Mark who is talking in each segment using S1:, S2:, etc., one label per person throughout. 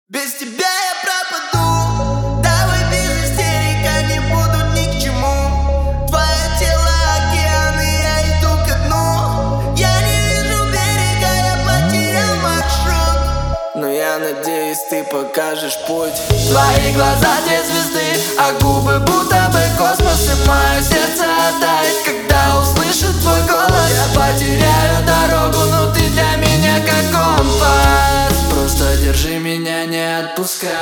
S1: Без тебя я пропаду. Давай без истерик, они будут ни к чему. Твое тело океан, и я иду ко дну. Я не вижу берега, я потерял маршрут. Но я надеюсь, ты покажешь путь.
S2: Твои глаза те звезды, а губы будто бы космос. И мое сердце оттает, когда услышит твой голос. Я потеряю дорогу, но ты для меня как компас. Просто держи меня, не отпускай.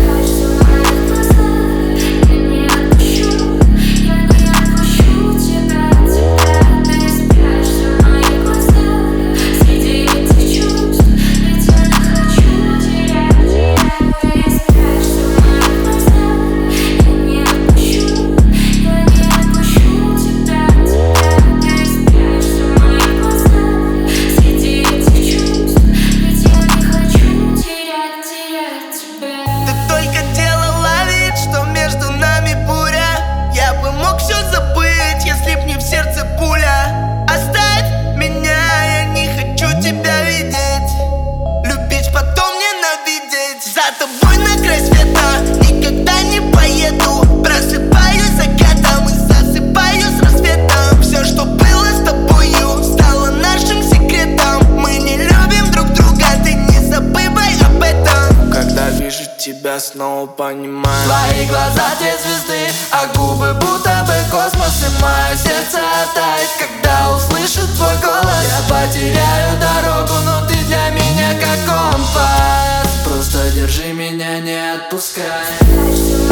S1: За тобой на край света никогда не поеду. Просыпаюсь закатом и засыпаю с рассветом. Все, что было с тобою, стало нашим секретом. Мы не любим друг друга, ты не забывай об этом.
S2: Когда вижу тебя, снова понимаю. Твои глаза те звезды, а губы будто бы космос. И мое сердце оттает, когда услышит твой голос. Я потеряю дорогу, но ты для меня как компас. Просто держи меня, не отпускай.